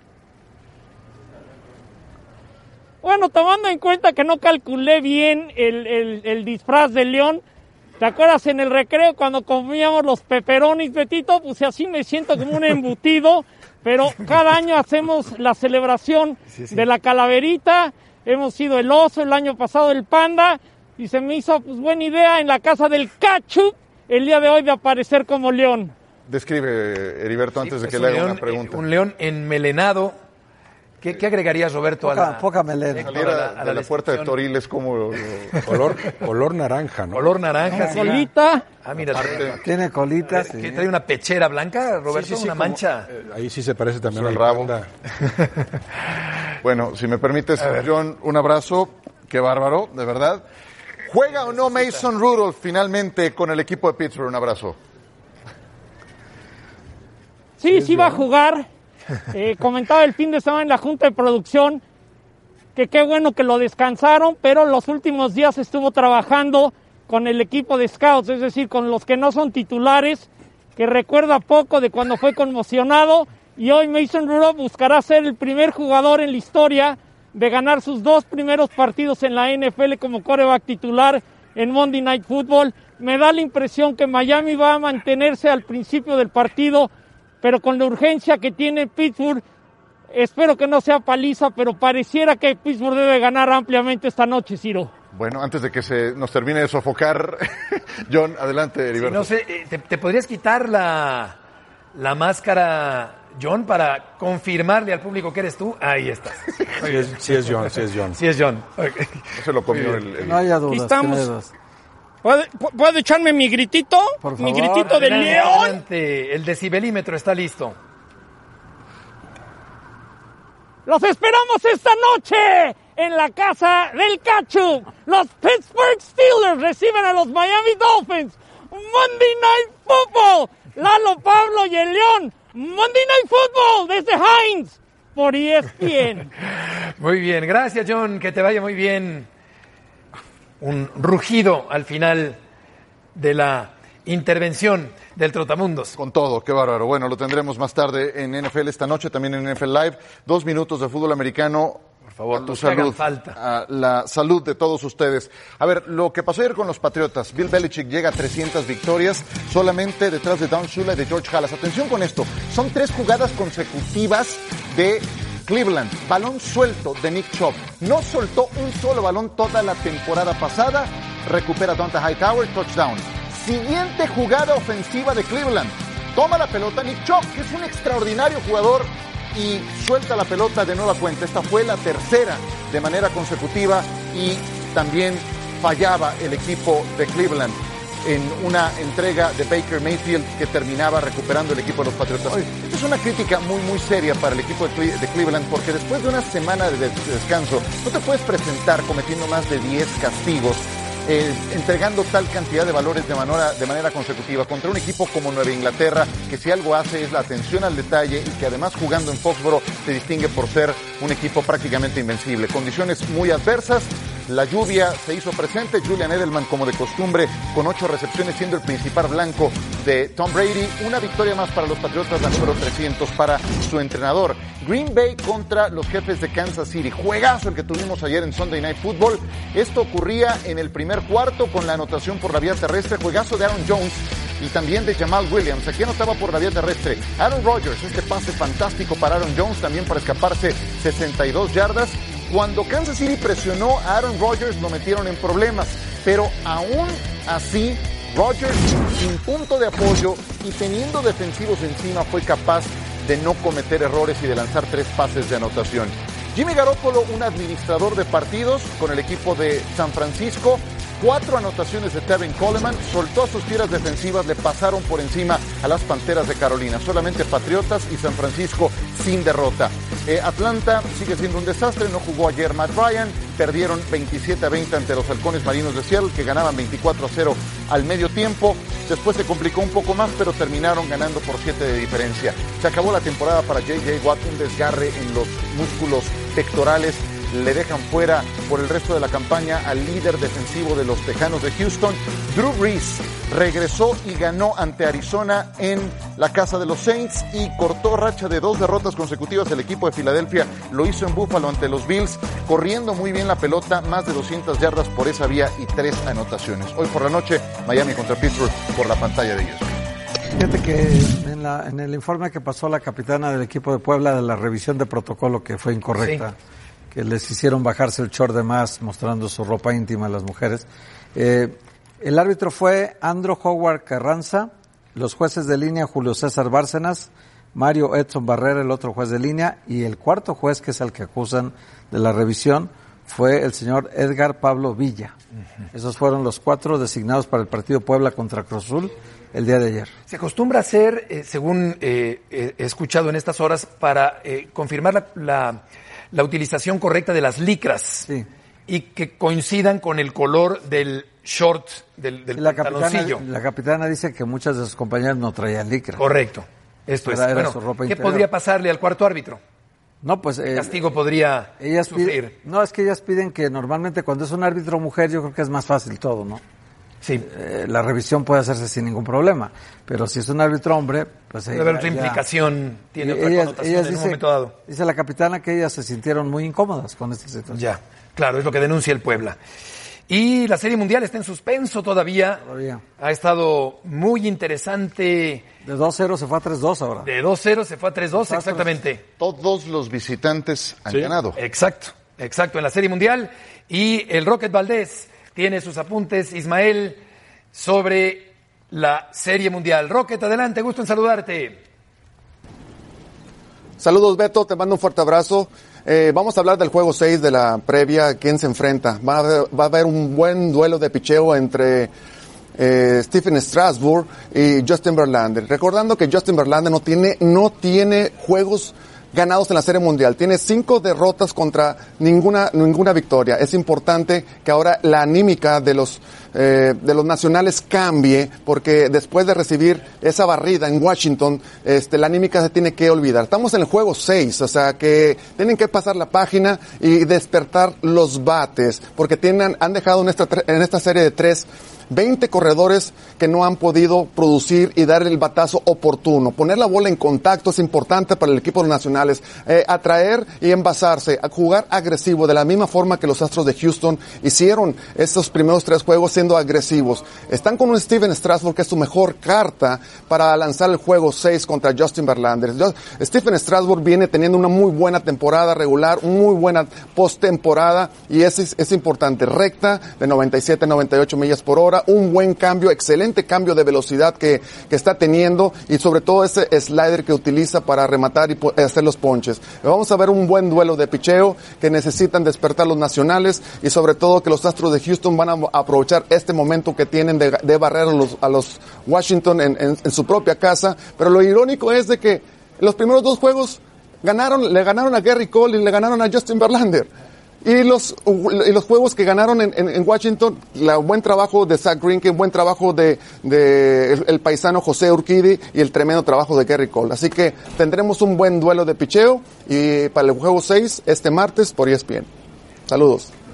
Bueno, tomando en cuenta que no calculé bien el disfraz de león, ¿te acuerdas en el recreo cuando comíamos los pepperonis, Betito? Pues así me siento como un embutido, pero cada año hacemos la celebración de la calaverita. Hemos sido el oso, el año pasado el panda, y se me hizo pues buena idea en la casa del Cachu el día de hoy de aparecer como león. Describe, Heriberto, antes de que pues le haga una pregunta. Un león enmelenado. ¿Qué agregarías, Roberto, poca melena? Salir a la puerta de Toril es como color naranja, ¿no? Color naranja, sí. Colita. Ah, mira, tiene colitas. Sí. ¿Trae una pechera blanca, Roberto? Sí, una mancha. Ahí sí se parece también al rabo. Bueno, si me permites, John, un abrazo. Qué bárbaro, de verdad. ¿Juega o no Mason Rudolph finalmente con el equipo de Pittsburgh? Un abrazo. Sí va a jugar. Comentaba el fin de semana en la Junta de Producción que qué bueno que lo descansaron, pero los últimos días estuvo trabajando con el equipo de scouts, es decir, con los que no son titulares, que recuerda poco de cuando fue conmocionado, y hoy Mason Rudolph buscará ser el primer jugador en la historia de ganar sus 2 primeros partidos en la NFL como quarterback titular en Monday Night Football. Me da la impresión que Miami va a mantenerse al principio del partido, pero con la urgencia que tiene Pittsburgh, espero que no sea paliza, pero pareciera que Pittsburgh debe ganar ampliamente esta noche, Ciro. Bueno, antes de que se nos termine de sofocar, John, adelante, Heriberto. No sé, ¿te podrías quitar la máscara, John, para confirmarle al público que eres tú? Ahí estás. Sí es John. Sí es John. Okay. No se lo comió No haya dudas. Aquí estamos. ¿Puedo echarme mi gritito? Por favor. Mi gritito de león. Adelante. El decibelímetro está listo. Los esperamos esta noche en la casa del Cachu. Los Pittsburgh Steelers reciben a los Miami Dolphins. Monday Night Football. Lalo, Pablo y el León. Monday Night Football desde Heinz por ESPN. Muy bien, gracias, John. Que te vaya muy bien. Un rugido al final de la intervención del Trotamundos. Con todo, qué bárbaro. Bueno, lo tendremos más tarde en NFL esta noche, también en NFL Live. 2 minutos de fútbol americano. Por favor, a tu salud, a la salud de todos ustedes. A ver, lo que pasó ayer con los Patriotas. Bill Belichick llega a 300 victorias, solamente detrás de Don Shula y de George Halas. Atención con esto, son 3 jugadas consecutivas de Cleveland, balón suelto de Nick Chubb. No soltó un solo balón toda la temporada pasada. Recupera Donta Hightower, touchdown. Siguiente jugada ofensiva de Cleveland. Toma la pelota Nick Chubb, que es un extraordinario jugador, y suelta la pelota de nueva cuenta. Esta fue la tercera de manera consecutiva y también fallaba el equipo de Cleveland en una entrega de Baker Mayfield que terminaba recuperando el equipo de los Patriotas. Esta es una crítica muy, muy seria para el equipo de Cleveland, porque después de una semana de descanso no te puedes presentar cometiendo más de 10 castigos, entregando tal cantidad de valores de manera consecutiva contra un equipo como Nueva Inglaterra, que si algo hace es la atención al detalle y que además jugando en Foxborough se distingue por ser un equipo prácticamente invencible. Condiciones muy adversas. La lluvia se hizo presente. Julian Edelman, como de costumbre, con 8 recepciones, siendo el principal blanco de Tom Brady. Una victoria más para los Patriotas, la número 300 para su entrenador. Green Bay contra los Jefes de Kansas City. Juegazo el que tuvimos ayer en Sunday Night Football. Esto ocurría en el primer cuarto con la anotación por la vía terrestre. Juegazo de Aaron Jones y también de Jamal Williams. Aquí anotaba por la vía terrestre Aaron Rodgers. Este pase fantástico para Aaron Jones, también para escaparse 62 yardas. Cuando Kansas City presionó a Aaron Rodgers, lo metieron en problemas. Pero aún así, Rodgers, sin punto de apoyo y teniendo defensivos encima, fue capaz de no cometer errores y de lanzar 3 pases de anotación. Jimmy Garoppolo, un administrador de partidos con el equipo de San Francisco, 4 anotaciones de Tevin Coleman, soltó a sus tiras defensivas, le pasaron por encima a las Panteras de Carolina. Solamente Patriotas y San Francisco sin derrota. Atlanta sigue siendo un desastre, no jugó ayer Matt Ryan, perdieron 27-20 ante los Halcones Marinos de Seattle, que ganaban 24-0 al medio tiempo. Después se complicó un poco más, pero terminaron ganando por 7 de diferencia. Se acabó la temporada para J.J. Watt, un desgarre en los músculos pectorales. Le dejan fuera por el resto de la campaña al líder defensivo de los Tejanos de Houston. Drew Brees regresó y ganó ante Arizona en la casa de los Saints y cortó racha de 2 derrotas consecutivas. El equipo de Filadelfia lo hizo en Buffalo ante los Bills, corriendo muy bien la pelota, más de 200 yardas por esa vía y 3 anotaciones. Hoy por la noche, Miami contra Pittsburgh por la pantalla de ellos. Fíjate que en el informe que pasó la capitana del equipo de Puebla de la revisión de protocolo, que fue incorrecta, sí, que les hicieron bajarse el short de más mostrando su ropa íntima a las mujeres. El árbitro fue Andrew Howard Carranza, los jueces de línea Julio César Bárcenas, Mario Edson Barrera, el otro juez de línea, y el cuarto juez, que es el que acusan de la revisión, fue el señor Edgar Pablo Villa. Esos fueron los 4 designados para el partido Puebla contra Cruz Azul el día de ayer. Se acostumbra a hacer, según he escuchado en estas horas, para confirmar la utilización correcta de las licras, sí, y que coincidan con el color del short, del pantaloncillo. La capitana dice que muchas de sus compañeras no traían licra. Correcto. Esto es. Bueno, su ropa interior. Podría pasarle al cuarto árbitro? No, pues... ¿Qué castigo podría sufrir? No, es que ellas piden que normalmente cuando es un árbitro mujer, yo creo que es más fácil todo, ¿no? Sí. La revisión puede hacerse sin ningún problema, pero si es un árbitro hombre, pues... Debe haber otra implicación, tiene otra connotación en un momento dado. Dice la capitana que ellas se sintieron muy incómodas con esta situación. Ya, claro, es lo que denuncia el Puebla. Y la Serie Mundial está en suspenso todavía. Ha estado muy interesante. De 2-0 se fue a 3-2 ahora. De 2-0 se fue a 3-2, exactamente. Todos los visitantes han ganado. Exacto, en la Serie Mundial. Y el Rocket Valdés tiene sus apuntes, Ismael, sobre la Serie Mundial. Rocket, adelante, gusto en saludarte. Saludos, Beto, te mando un fuerte abrazo. Vamos a hablar del juego 6 de la previa. ¿Quién se enfrenta? Va a haber un buen duelo de picheo entre Stephen Strasburg y Justin Verlander. Recordando que Justin Verlander no tiene juegos ganados en la Serie Mundial. Tiene 5 derrotas contra ninguna victoria. Es importante que ahora la anímica de los nacionales cambie, porque después de recibir esa barrida en Washington, la anímica se tiene que olvidar. Estamos en el juego 6, o sea que tienen que pasar la página y despertar los bates, porque han dejado en esta serie de 3 20 corredores que no han podido producir y dar el batazo oportuno. Poner la bola en contacto es importante para el equipo de los nacionales. Atraer y envasarse, a jugar agresivo, de la misma forma que los Astros de Houston hicieron estos primeros 3 juegos siendo agresivos. Están con un Stephen Strasburg que es su mejor carta para lanzar el juego 6 contra Justin Verlander. Stephen Strasburg viene teniendo una muy buena temporada regular, muy buena postemporada, y es importante. Recta de 97, 98 millas por hora, un buen cambio, excelente cambio de velocidad que está teniendo, y sobre todo ese slider que utiliza para rematar y hacer los ponches. Vamos a ver un buen duelo de picheo que necesitan despertar los nacionales, y sobre todo que los Astros de Houston van a aprovechar este momento que tienen de barrer a los Washington en su propia casa. Pero lo irónico es de que en los primeros 2 juegos le ganaron a Gerrit Cole y le ganaron a Justin Verlander. Y los juegos que ganaron en Washington, buen trabajo de Zach Greinke, buen trabajo de el paisano José Urquidy y el tremendo trabajo de Gerrit Cole. Así que tendremos un buen duelo de picheo y para el juego 6 este martes por ESPN. Saludos.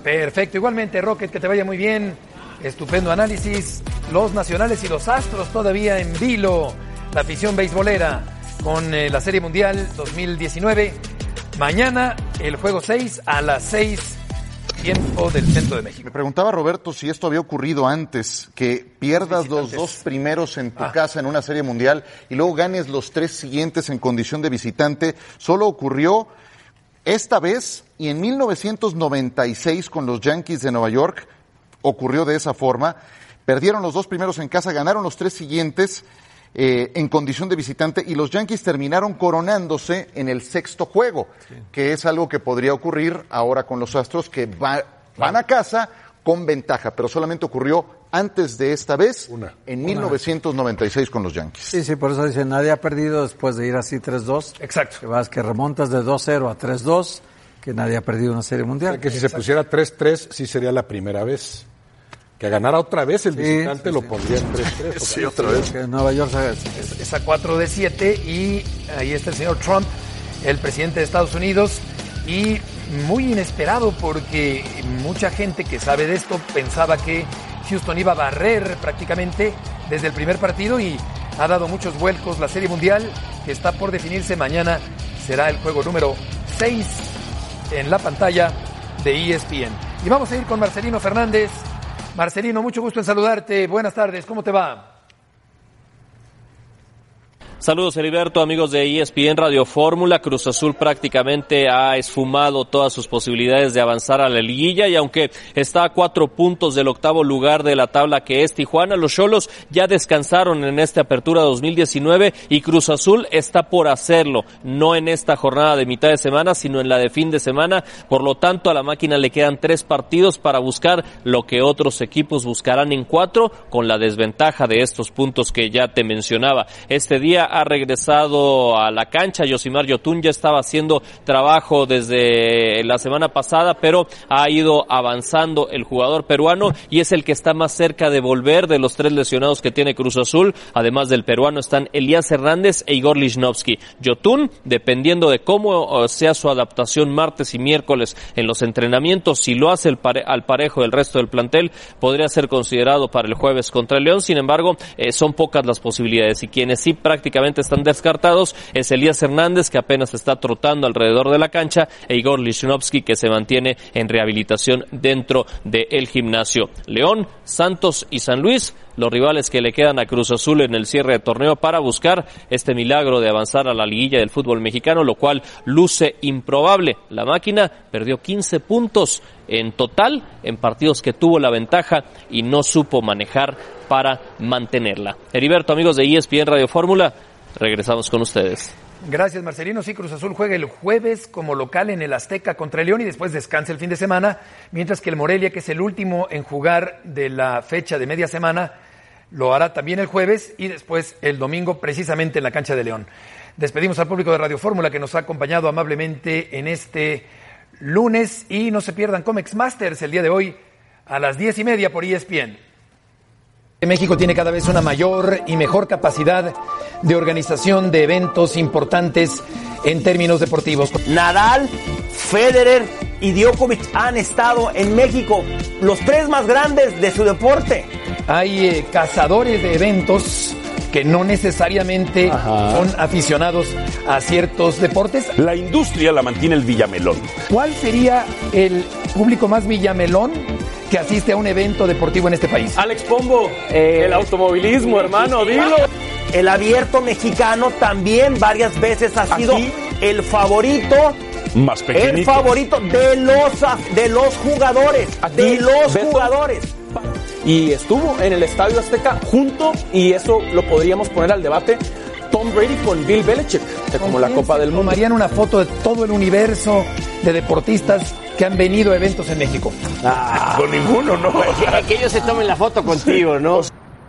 Perfecto, igualmente Rocket, que te vaya muy bien. Estupendo análisis. Los nacionales y los Astros todavía en vilo. La afición beisbolera con la Serie Mundial 2019. Mañana el juego 6 a las 6, tiempo del centro de México. Me preguntaba Roberto si esto había ocurrido antes, que pierdas los 2 primeros en tu casa en una Serie Mundial y luego ganes los 3 siguientes en condición de visitante. Solo ocurrió esta vez y en 1996 con los Yankees de Nueva York ocurrió de esa forma. Perdieron los 2 primeros en casa, ganaron los 3 siguientes en condición de visitante y los Yankees terminaron coronándose en el 6º juego, que es algo que podría ocurrir ahora con los Astros, que van a casa con ventaja, pero solamente ocurrió antes de esta vez, en 1996 con los Yankees. Sí, por eso dicen, nadie ha perdido después de ir así 3-2. Exacto. Que remontas de 2-0 a 3-2, que nadie ha perdido una Serie Mundial. O sea, que si se pusiera 3-3, sí sería la primera vez. Que ganara otra vez el visitante lo pondría en 3-3. Sí, otra vez. Que Nueva York es a 4-7 y ahí está el señor Trump, el presidente de Estados Unidos, y muy inesperado porque mucha gente que sabe de esto pensaba que Houston iba a barrer prácticamente desde el primer partido y ha dado muchos vuelcos. La Serie Mundial, que está por definirse mañana, será el juego número 6 en la pantalla de ESPN. Y vamos a ir con Marcelino Fernández. Marcelino, mucho gusto en saludarte. Buenas tardes, ¿cómo te va? Saludos, Heriberto, amigos de ESPN Radio Fórmula. Cruz Azul prácticamente ha esfumado todas sus posibilidades de avanzar a la liguilla y aunque está a 4 puntos del 8º lugar de la tabla, que es Tijuana, los Xolos ya descansaron en esta apertura 2019 y Cruz Azul está por hacerlo, no en esta jornada de mitad de semana, sino en la de fin de semana. Por lo tanto, a la máquina le quedan 3 partidos para buscar lo que otros equipos buscarán en 4, con la desventaja de estos puntos que ya te mencionaba. Este día ha regresado a la cancha Yosimar Yotun, ya estaba haciendo trabajo desde la semana pasada, pero ha ido avanzando el jugador peruano y es el que está más cerca de volver de los 3 lesionados que tiene Cruz Azul. Además del peruano están Elías Hernández e Igor Lichnowsky. Yotun, dependiendo de cómo sea su adaptación martes y miércoles en los entrenamientos, si lo hace al parejo del resto del plantel, podría ser considerado para el jueves contra el León. Sin embargo, son pocas las posibilidades y quienes sí prácticamente están descartados es Elías Hernández, que apenas está trotando alrededor de la cancha, e Igor Lichnowsky, que se mantiene en rehabilitación dentro del gimnasio. León, Santos y San Luis, los rivales que le quedan a Cruz Azul en el cierre de torneo para buscar este milagro de avanzar a la liguilla del fútbol mexicano, lo cual luce improbable. La máquina perdió 15 puntos en total en partidos que tuvo la ventaja y no supo manejar para mantenerla. Heriberto, amigos de ESPN Radio Fórmula, regresamos con ustedes. Gracias, Marcelino. Sí, Cruz Azul juega el jueves como local en el Azteca contra el León y después descansa el fin de semana, mientras que el Morelia, que es el último en jugar de la fecha de media semana, lo hará también el jueves y después el domingo precisamente en la cancha de León. Despedimos al público de Radio Fórmula que nos ha acompañado amablemente en este lunes y no se pierdan Comex Masters el día de hoy a las 10:30 por ESPN. México tiene cada vez una mayor y mejor capacidad de organización de eventos importantes en términos deportivos. Nadal, Federer y Djokovic han estado en México, los 3 más grandes de su deporte. Hay cazadores de eventos que no necesariamente son aficionados a ciertos deportes. La industria la mantiene el villamelón. ¿Cuál sería el público más villamelón que asiste a un evento deportivo en este país? Alex Pombo, el automovilismo, hermano, dilo. El abierto mexicano también varias veces ha sido el favorito. Más pequeñito. El favorito de los jugadores. De los jugadores. Y estuvo en el Estadio Azteca junto, y eso lo podríamos poner al debate, Tom Brady con Bill Belichick, como la Copa del Mundo. Tomarían una foto de todo el universo de deportistas que han venido a eventos en México. Con ninguno, ¿no? Que ellos se tomen la foto contigo, ¿no?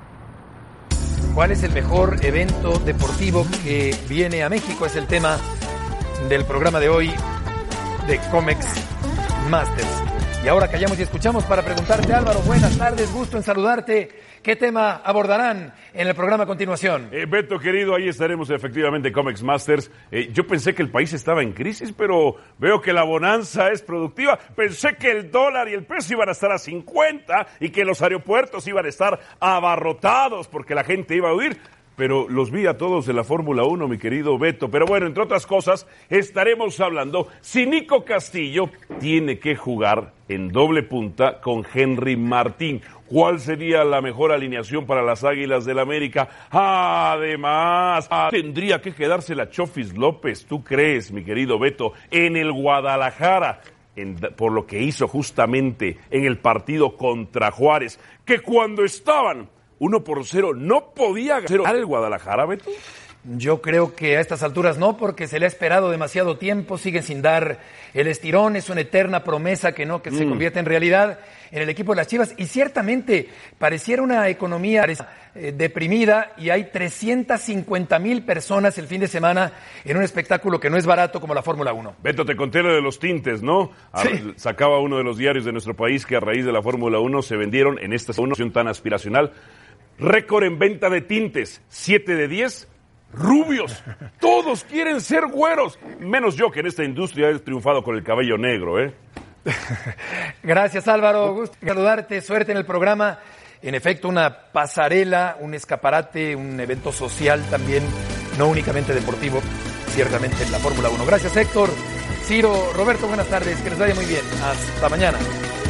¿Cuál es el mejor evento deportivo que viene a México? Es el tema del programa de hoy de Comex Masters. Y ahora callamos y escuchamos para preguntarte, Álvaro, buenas tardes, gusto en saludarte. ¿Qué tema abordarán en el programa a continuación? Beto, querido, ahí estaremos efectivamente Comex Masters. Yo pensé que el país estaba en crisis, pero veo que la bonanza es productiva. Pensé que el dólar y el peso iban a estar a 50 y que los aeropuertos iban a estar abarrotados porque la gente iba a huir. Pero los vi a todos de la Fórmula 1, mi querido Beto. Pero bueno, entre otras cosas, estaremos hablando si Nico Castillo tiene que jugar en doble punta con Henry Martín. ¿Cuál sería la mejor alineación para las Águilas del América? Además, tendría que quedarse la Chofis López, ¿tú crees, mi querido Beto, en el Guadalajara? Por lo que hizo justamente en el partido contra Juárez, que cuando estaban 1-0 no podía ganar el Guadalajara, Beto. Yo creo que a estas alturas no, porque se le ha esperado demasiado tiempo, sigue sin dar el estirón, es una eterna promesa que se convierte en realidad en el equipo de las Chivas, y ciertamente pareciera una economía deprimida, y hay 350,000 personas el fin de semana en un espectáculo que no es barato como la Fórmula 1. Beto, te conté lo de los tintes, ¿no? Sí. Sacaba uno de los diarios de nuestro país que a raíz de la Fórmula 1 se vendieron en esta situación tan aspiracional. Récord en venta de tintes, 7 de 10 rubios. Todos quieren ser güeros, menos yo, que en esta industria he triunfado con el cabello negro, ¿eh? Gracias, Álvaro. Gusto saludarte, suerte en el programa. En efecto, una pasarela, un escaparate, un evento social también, no únicamente deportivo, ciertamente en la Fórmula 1. Gracias, Héctor. Ciro, Roberto, buenas tardes, que les vaya muy bien. Hasta mañana.